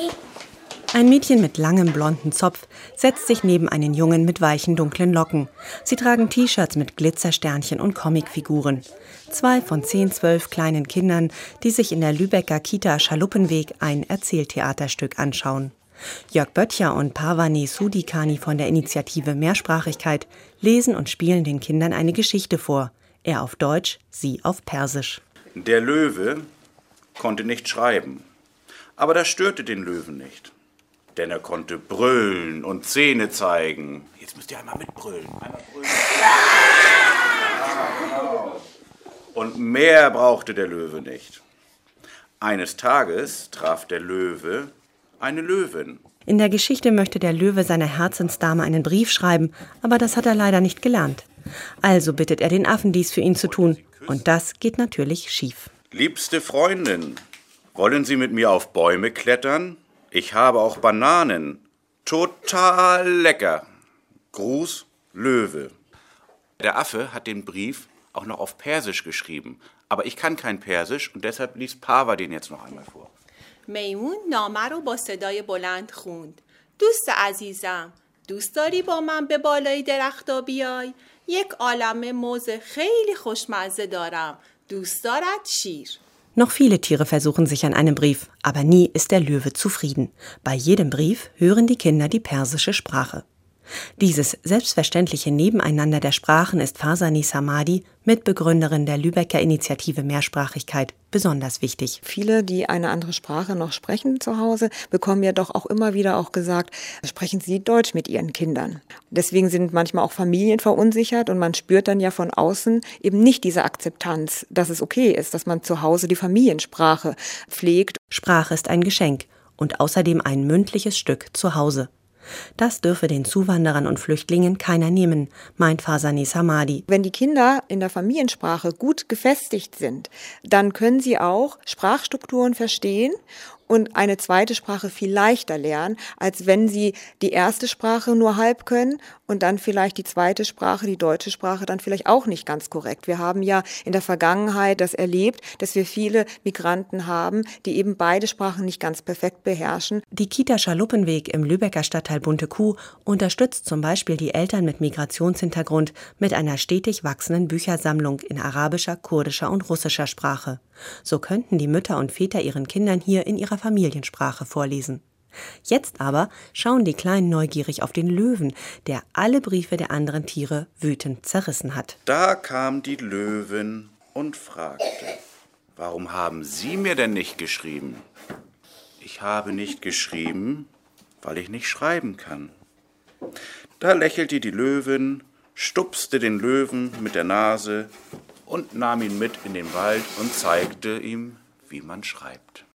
Ein Mädchen mit langem blonden Zopf setzt sich neben einen Jungen mit weichen dunklen Locken. Sie tragen T-Shirts mit Glitzersternchen und Comicfiguren. 2 von 10, 12 kleinen Kindern, die sich in der Lübecker Kita Schaluppenweg ein Erzähltheaterstück anschauen. Jörg Böttcher und Parvani Sudikani von der Initiative Mehrsprachigkeit lesen und spielen den Kindern eine Geschichte vor. Er auf Deutsch, sie auf Persisch. Der Löwe konnte nicht schreiben, aber das störte den Löwen nicht. Denn er konnte brüllen und Zähne zeigen. Jetzt müsst ihr einmal mitbrüllen. Einmal brüllen. Und mehr brauchte der Löwe nicht. Eines Tages traf der Löwe eine Löwin. In der Geschichte möchte der Löwe seiner Herzensdame einen Brief schreiben, aber das hat er leider nicht gelernt. Also bittet er den Affen, dies für ihn zu tun. Und das geht natürlich schief. Liebste Freundin, wollen Sie mit mir auf Bäume klettern? Ich habe auch Bananen. Total lecker. Gruß, Löwe. Der Affe hat den Brief auch noch auf Persisch geschrieben. Aber ich kann kein Persisch und deshalb liest Pava den jetzt noch einmal vor. میمون نامه رو با صدای بلند خوند. دوست عزیزم، دوست داری با من به بالای درختا بیای؟ یک عالمه موز خیلی خوشمزه دارم. دوست دارد شیر. Noch viele Tiere versuchen sich an einem Brief, aber nie ist der Löwe zufrieden. Bei jedem Brief hören die Kinder die persische Sprache. Dieses selbstverständliche Nebeneinander der Sprachen ist Farzaneh Samadi, Mitbegründerin der Lübecker Initiative Mehrsprachigkeit, besonders wichtig. Viele, die eine andere Sprache noch sprechen zu Hause, bekommen ja doch auch immer wieder auch gesagt, sprechen Sie Deutsch mit Ihren Kindern. Deswegen sind manchmal auch Familien verunsichert und man spürt dann ja von außen eben nicht diese Akzeptanz, dass es okay ist, dass man zu Hause die Familiensprache pflegt. Sprache ist ein Geschenk und außerdem ein mündliches Stück zu Hause. Das dürfe den Zuwanderern und Flüchtlingen keiner nehmen, meint Farzaneh Samadi. Wenn die Kinder in der Familiensprache gut gefestigt sind, dann können sie auch Sprachstrukturen verstehen und eine zweite Sprache viel leichter lernen, als wenn sie die erste Sprache nur halb können und dann vielleicht die zweite Sprache, die deutsche Sprache, dann vielleicht auch nicht ganz korrekt. Wir haben ja in der Vergangenheit das erlebt, dass wir viele Migranten haben, die eben beide Sprachen nicht ganz perfekt beherrschen. Die Kita Schaluppenweg im Lübecker Stadtteil Bunte Kuh unterstützt zum Beispiel die Eltern mit Migrationshintergrund mit einer stetig wachsenden Büchersammlung in arabischer, kurdischer und russischer Sprache. So könnten die Mütter und Väter ihren Kindern hier in ihrer Familiensprache vorlesen. Jetzt aber schauen die Kleinen neugierig auf den Löwen, der alle Briefe der anderen Tiere wütend zerrissen hat. Da kam die Löwin und fragte, warum haben Sie mir denn nicht geschrieben? Ich habe nicht geschrieben, weil ich nicht schreiben kann. Da lächelte die Löwin, stupste den Löwen mit der Nase und nahm ihn mit in den Wald und zeigte ihm, wie man schreibt.